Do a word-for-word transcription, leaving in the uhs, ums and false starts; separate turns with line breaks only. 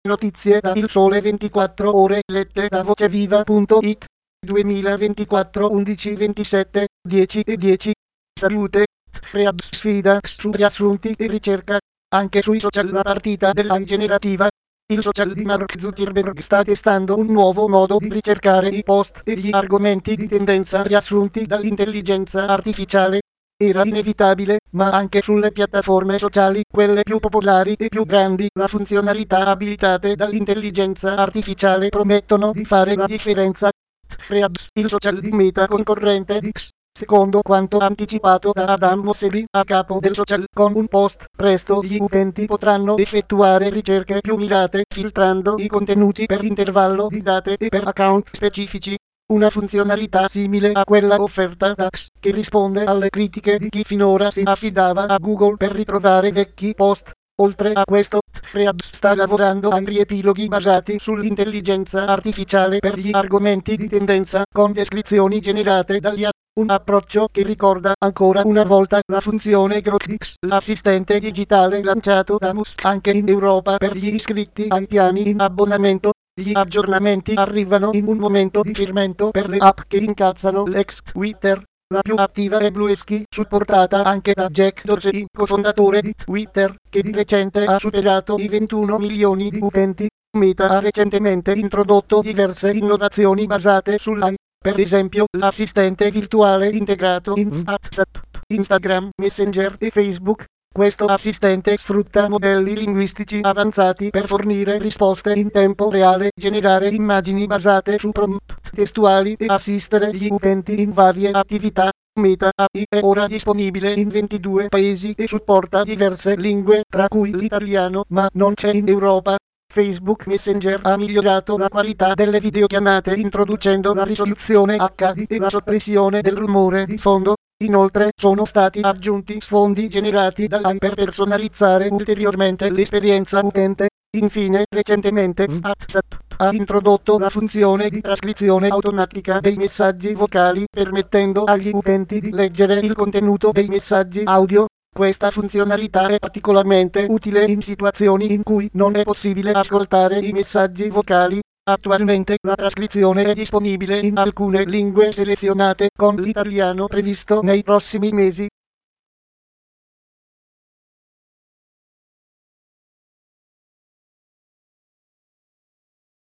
Notizie da Il Sole ventiquattro Ore lette da voceviva punto it duemilaventiquattro undici ventisette dieci e dieci. Salute. Reads sfida su riassunti e ricerca. Anche sui social la partita dell'A I generativa. Il social di Mark Zuckerberg sta testando un nuovo modo di ricercare i post e gli argomenti di tendenza riassunti dall'intelligenza artificiale. Era inevitabile, ma anche sulle piattaforme sociali, quelle più popolari e più grandi, la funzionalità abilitate dall'intelligenza artificiale promettono di fare la differenza. Threads, il social di Meta concorrente di X, secondo quanto anticipato da Adam Mosseri, a capo del social, con un post, presto gli utenti potranno effettuare ricerche più mirate, filtrando i contenuti per intervallo di date e per account specifici. Una funzionalità simile a quella offerta da X, che risponde alle critiche di chi finora si affidava a Google per ritrovare vecchi post. Oltre a questo, Threads sta lavorando ai riepiloghi basati sull'intelligenza artificiale per gli argomenti di tendenza, con descrizioni generate dagli A I. Un approccio che ricorda ancora una volta la funzione Grok di X, l'assistente digitale lanciato da Musk anche in Europa per gli iscritti ai piani in abbonamento. Gli aggiornamenti arrivano in un momento di fermento per le app che incazzano l'ex Twitter. La più attiva è Bluesky, supportata anche da Jack Dorsey, cofondatore di Twitter, che di recente ha superato i ventuno milioni di utenti. Meta ha recentemente introdotto diverse innovazioni basate sull'A I, per esempio l'assistente virtuale integrato in WhatsApp, Instagram, Messenger e Facebook. Questo assistente sfrutta modelli linguistici avanzati per fornire risposte in tempo reale, generare immagini basate su prompt testuali e assistere gli utenti in varie attività. Meta A I è ora disponibile in ventidue paesi e supporta diverse lingue, tra cui l'italiano, ma non c'è in Europa. Facebook Messenger ha migliorato la qualità delle videochiamate introducendo la risoluzione acca di e la soppressione del rumore di fondo. Inoltre sono stati aggiunti sfondi generati dall'A I per personalizzare ulteriormente l'esperienza utente. Infine, recentemente WhatsApp ha introdotto la funzione di trascrizione automatica dei messaggi vocali, permettendo agli utenti di leggere il contenuto dei messaggi audio. Questa funzionalità è particolarmente utile in situazioni in cui non è possibile ascoltare i messaggi vocali. Attualmente la trascrizione è disponibile in alcune lingue selezionate, con l'italiano previsto nei prossimi mesi.